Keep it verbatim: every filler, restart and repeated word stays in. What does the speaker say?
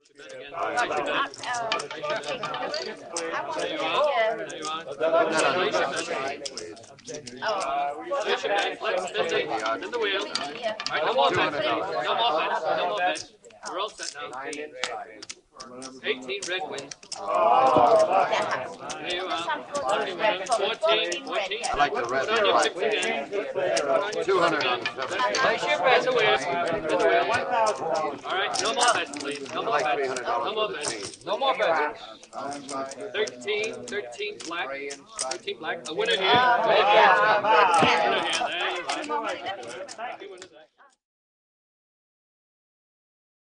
I want to Place your bet. fifty. In the wheel. All right, no more bets. No more bets. No more bets. We're all set now. eighteen red wins. Oh, there you are. fourteen. fourteen. I like the red. Put on your six again. two hundred on seven. Place your bet in the wheel. In the wheel. All right, no more bets, please. No more bets. No more bets. No more bets. thirteen. thirteen black. thirteen black. A winner here. yeah. Winner here. There you are.